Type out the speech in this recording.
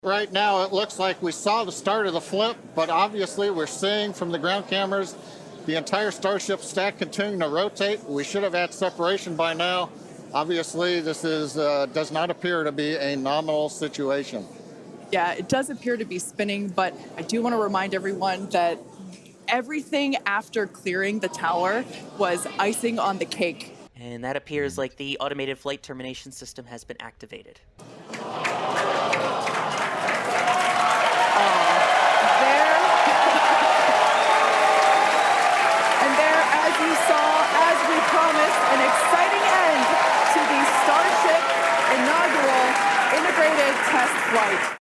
Right now, it looks like we saw the start of the flip, but obviously we're seeing from the ground cameras the entire Starship stack continuing to rotate. We should have had separation by now. Obviously, this is does not appear to be a nominal situation. Yeah, it does appear to be spinning, but I do want to remind everyone that everything after clearing the tower was icing on the cake. And that appears like the automated flight termination system has been activated. As you saw, as we promised, an exciting end to the Starship inaugural integrated test flight.